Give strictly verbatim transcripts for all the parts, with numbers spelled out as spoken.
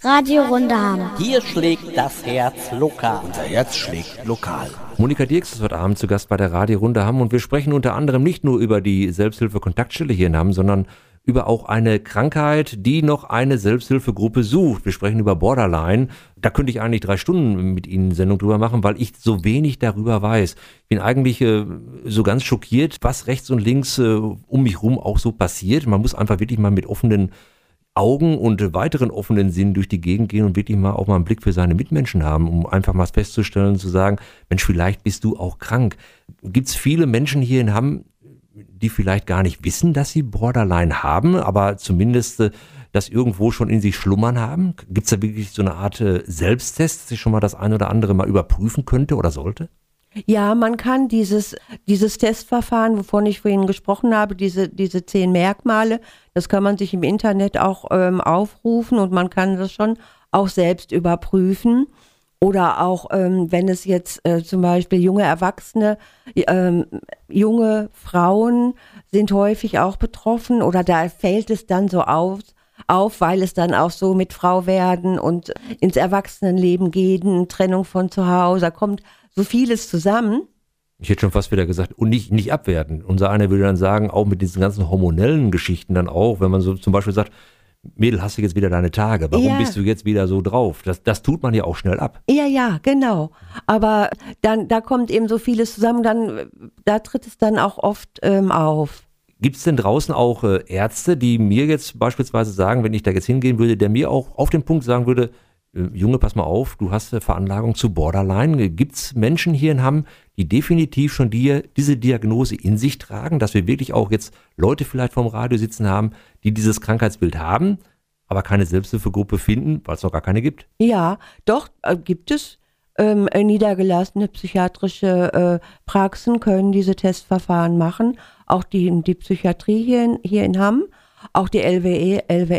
Radio Runderham. Hier schlägt das Herz lokal. Unser Herz schlägt lokal. Monika Dirks ist heute Abend zu Gast bei der Radio Runderham und wir sprechen unter anderem nicht nur über die Selbsthilfe-Kontaktstelle hier in Hamm, sondern über auch eine Krankheit, die noch eine Selbsthilfegruppe sucht. Wir sprechen über Borderline. Da könnte ich eigentlich drei Stunden mit Ihnen Sendung drüber machen, weil ich so wenig darüber weiß. Ich bin eigentlich äh, so ganz schockiert, was rechts und links äh, um mich rum auch so passiert. Man muss einfach wirklich mal mit offenen Augen und weiteren offenen Sinnen durch die Gegend gehen und wirklich mal auch mal einen Blick für seine Mitmenschen haben, um einfach mal festzustellen, zu sagen, Mensch, vielleicht bist du auch krank. Gibt es viele Menschen hier in Hamm, die vielleicht gar nicht wissen, dass sie Borderline haben, aber zumindest äh, das irgendwo schon in sich schlummern haben? Gibt es da wirklich so eine Art äh, Selbsttest, dass ich schon mal das ein oder andere mal überprüfen könnte oder sollte? Ja, man kann dieses, dieses Testverfahren, wovon ich vorhin gesprochen habe, diese, diese zehn Merkmale, das kann man sich im Internet auch ähm, aufrufen und man kann das schon auch selbst überprüfen. Oder auch, ähm, wenn es jetzt äh, zum Beispiel junge Erwachsene, ähm, junge Frauen sind häufig auch betroffen oder da fällt es dann so auf, auf, weil es dann auch so mit Frau werden und ins Erwachsenenleben gehen, Trennung von zu Hause, da kommt so vieles zusammen. Ich hätte schon fast wieder gesagt, und nicht, nicht abwerten. Unser einer würde dann sagen, auch mit diesen ganzen hormonellen Geschichten dann auch, wenn man so zum Beispiel sagt, Mädel, hast du jetzt wieder deine Tage? Warum ja. bist du jetzt wieder so drauf? Das, das tut man ja auch schnell ab. Ja, ja, genau. Aber dann, da kommt eben so vieles zusammen, dann, da tritt es dann auch oft ähm, auf. Gibt es denn draußen auch äh, Ärzte, die mir jetzt beispielsweise sagen, wenn ich da jetzt hingehen würde, der mir auch auf den Punkt sagen würde, äh, Junge, pass mal auf, du hast eine Veranlagung zu Borderline. Gibt es Menschen hier in Hamm, die definitiv schon dir diese Diagnose in sich tragen, dass wir wirklich auch jetzt Leute vielleicht vorm Radio sitzen haben, die dieses Krankheitsbild haben, aber keine Selbsthilfegruppe finden, weil es noch gar keine gibt? Ja, doch, äh, gibt es. Ähm, niedergelassene psychiatrische äh, Praxen können diese Testverfahren machen. Auch die, die Psychiatrie hier in, hier in Hamm, auch die L W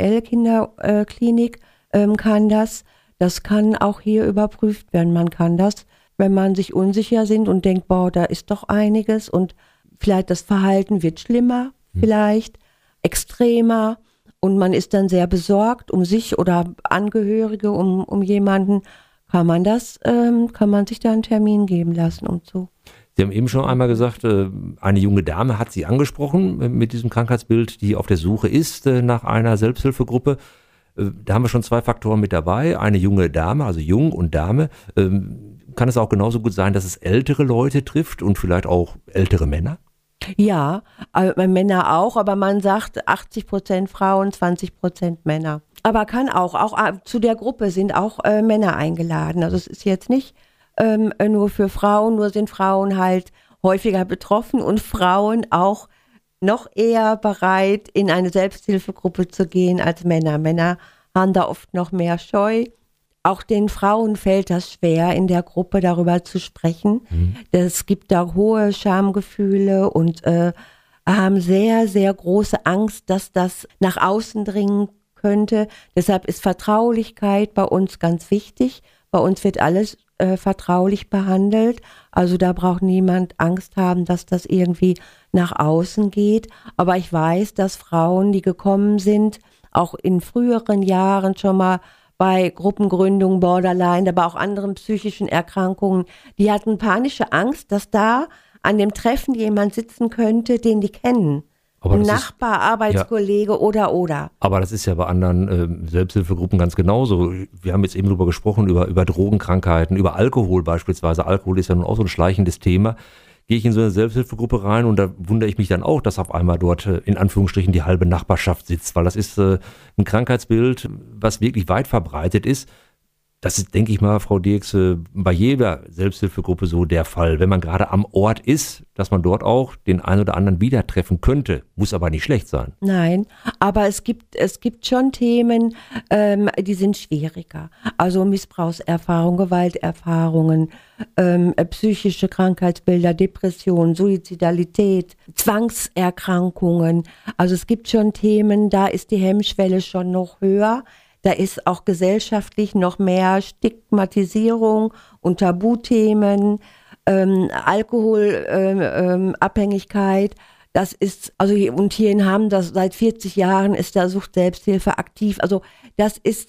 L-Kinderklinik ähm, kann das. Das kann auch hier überprüft werden. Man kann das, wenn man sich unsicher sind und denkt, boah, da ist doch einiges und vielleicht das Verhalten wird schlimmer, hm. vielleicht extremer und man ist dann sehr besorgt um sich oder Angehörige, um, um jemanden, kann man das, ähm, kann man sich da einen Termin geben lassen und so. Sie haben eben schon einmal gesagt, eine junge Dame hat Sie angesprochen mit diesem Krankheitsbild, die auf der Suche ist nach einer Selbsthilfegruppe. Da haben wir schon zwei Faktoren mit dabei. Eine junge Dame, also jung und Dame. Kann es auch genauso gut sein, dass es ältere Leute trifft und vielleicht auch ältere Männer? Ja, äh, Männer auch, aber man sagt achtzig Prozent Frauen, zwanzig Prozent Männer. Aber kann auch, auch äh, zu der Gruppe sind auch äh, Männer eingeladen. Also es ist jetzt nicht ähm, nur für Frauen, nur sind Frauen halt häufiger betroffen und Frauen auch noch eher bereit, in eine Selbsthilfegruppe zu gehen als Männer. Männer haben da oft noch mehr Scheu. Auch den Frauen fällt das schwer, in der Gruppe darüber zu sprechen. Mhm. Es gibt da hohe Schamgefühle und äh, haben sehr, sehr große Angst, dass das nach außen dringen könnte. Deshalb ist Vertraulichkeit bei uns ganz wichtig. Bei uns wird alles äh, vertraulich behandelt. Also da braucht niemand Angst haben, dass das irgendwie nach außen geht. Aber ich weiß, dass Frauen, die gekommen sind, auch in früheren Jahren schon mal bei Gruppengründungen, Borderline, aber auch anderen psychischen Erkrankungen, die hatten panische Angst, dass da an dem Treffen jemand sitzen könnte, den die kennen. Aber Ein Nachbar, ist, Arbeitskollege ja, oder, oder. Aber das ist ja bei anderen äh, Selbsthilfegruppen ganz genauso. Wir haben jetzt eben drüber gesprochen, über, über Drogenkrankheiten, über Alkohol beispielsweise. Alkohol ist ja nun auch so ein schleichendes Thema. Gehe ich in so eine Selbsthilfegruppe rein und da wundere ich mich dann auch, dass auf einmal dort äh, in Anführungsstrichen die halbe Nachbarschaft sitzt, weil das ist äh, ein Krankheitsbild, was wirklich weit verbreitet ist. Das ist, denke ich mal, Frau Dirks, bei jeder Selbsthilfegruppe so der Fall. Wenn man gerade am Ort ist, dass man dort auch den einen oder anderen wieder treffen könnte. Muss aber nicht schlecht sein. Nein, aber es gibt, es gibt schon Themen, ähm, die sind schwieriger. Also Missbrauchserfahrungen, Gewalterfahrungen, ähm, psychische Krankheitsbilder, Depressionen, Suizidalität, Zwangserkrankungen. Also es gibt schon Themen, da ist die Hemmschwelle schon noch höher. Da ist auch gesellschaftlich noch mehr Stigmatisierung und Tabuthemen, ähm, Alkoholabhängigkeit. Ähm, ähm, das ist, also und hier in Hamm, das seit vierzig Jahren ist da Sucht-Selbsthilfe aktiv. Also das ist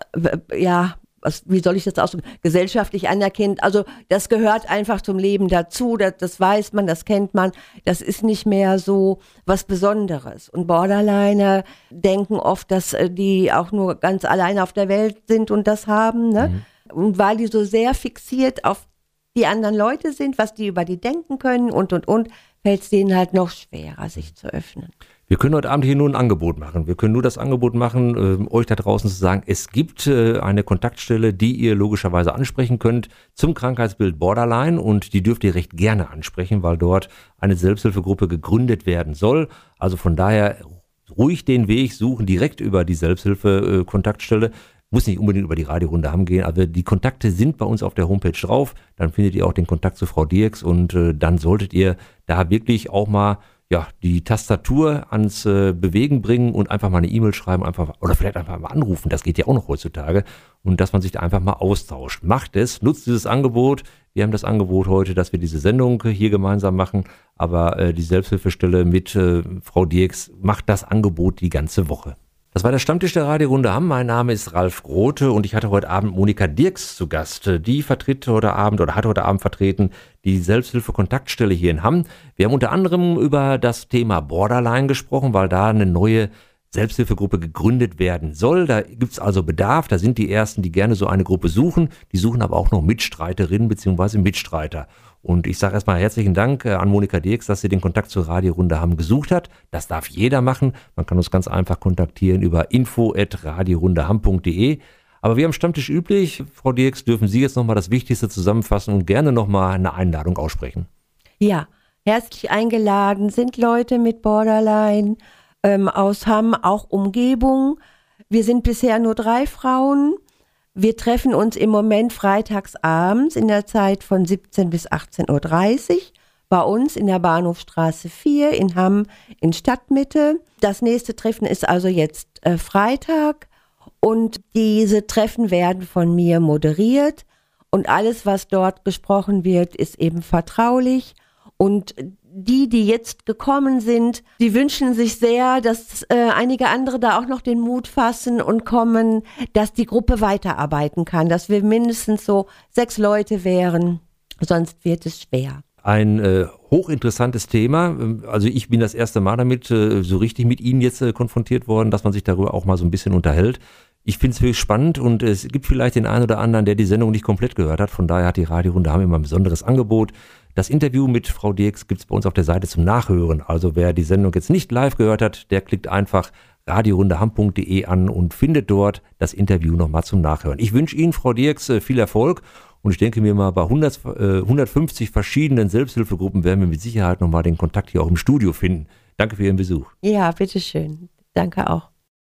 ja, was, wie soll ich das ausdrücken, gesellschaftlich anerkennt. Also das gehört einfach zum Leben dazu, das, das weiß man, das kennt man. Das ist nicht mehr so was Besonderes. Und Borderliner denken oft, dass die auch nur ganz alleine auf der Welt sind und das haben. Ne? Mhm. Und weil die so sehr fixiert auf die anderen Leute sind, was die über die denken können und, und, und, fällt es denen halt noch schwerer, sich zu öffnen. Wir können heute Abend hier nur ein Angebot machen. Wir können nur das Angebot machen, äh, euch da draußen zu sagen, es gibt äh, eine Kontaktstelle, die ihr logischerweise ansprechen könnt zum Krankheitsbild Borderline und die dürft ihr recht gerne ansprechen, weil dort eine Selbsthilfegruppe gegründet werden soll. Also von daher ruhig den Weg suchen, direkt über die Selbsthilfe-Kontaktstelle. Muss nicht unbedingt über die Radiorunde Hamm gehen, aber die Kontakte sind bei uns auf der Homepage drauf. Dann findet ihr auch den Kontakt zu Frau Dirks und äh, dann solltet ihr da wirklich auch mal ja, die Tastatur ans äh, Bewegen bringen und einfach mal eine E-Mail schreiben, einfach oder vielleicht einfach mal anrufen, das geht ja auch noch heutzutage und dass man sich da einfach mal austauscht. Macht es, nutzt dieses Angebot. Wir haben das Angebot heute, dass wir diese Sendung hier gemeinsam machen, aber äh, die Selbsthilfestelle mit äh, Frau Dirks macht das Angebot die ganze Woche. Das war der Stammtisch der Radiorunde Hamm. Mein Name ist Ralf Grote und ich hatte heute Abend Monika Dirks zu Gast. Die vertritt heute Abend oder hat heute Abend vertreten die Selbsthilfe-Kontaktstelle hier in Hamm. Wir haben unter anderem über das Thema Borderline gesprochen, weil da eine neue Selbsthilfegruppe gegründet werden soll. Da gibt's also Bedarf. Da sind die Ersten, die gerne so eine Gruppe suchen. Die suchen aber auch noch Mitstreiterinnen bzw. Mitstreiter. Und ich sage erstmal herzlichen Dank an Monika Dirks, dass sie den Kontakt zur Radiorunde Hamm gesucht hat. Das darf jeder machen. Man kann uns ganz einfach kontaktieren über info at radiorundehamm punkt de. Aber wie am Stammtisch üblich, Frau Dirks, dürfen Sie jetzt nochmal das Wichtigste zusammenfassen und gerne nochmal eine Einladung aussprechen. Ja, herzlich eingeladen sind Leute mit Borderline ähm, aus Hamm, auch Umgebung. Wir sind bisher nur drei Frauen. Wir treffen uns im Moment freitags abends in der Zeit von siebzehn bis achtzehn Uhr dreißig bei uns in der Bahnhofstraße vier in Hamm in Stadtmitte. Das nächste Treffen ist also jetzt äh, Freitag und diese Treffen werden von mir moderiert und alles, was dort gesprochen wird, ist eben vertraulich. Und die, die jetzt gekommen sind, die wünschen sich sehr, dass äh, einige andere da auch noch den Mut fassen und kommen, dass die Gruppe weiterarbeiten kann, dass wir mindestens so sechs Leute wären, sonst wird es schwer. Ein äh, hochinteressantes Thema. Also ich bin das erste Mal damit äh, so richtig mit Ihnen jetzt äh, konfrontiert worden, dass man sich darüber auch mal so ein bisschen unterhält. Ich finde es wirklich spannend und es gibt vielleicht den einen oder anderen, der die Sendung nicht komplett gehört hat. Von daher hat die Radiorunde Hamm immer ein besonderes Angebot. Das Interview mit Frau Dirks gibt es bei uns auf der Seite zum Nachhören. Also wer die Sendung jetzt nicht live gehört hat, der klickt einfach radiorundehamm punkt de an und findet dort das Interview nochmal zum Nachhören. Ich wünsche Ihnen, Frau Dirks, viel Erfolg und ich denke mir mal, bei hundert, äh, hundertfünfzig verschiedenen Selbsthilfegruppen werden wir mit Sicherheit nochmal den Kontakt hier auch im Studio finden. Danke für Ihren Besuch. Ja, bitteschön. Danke auch.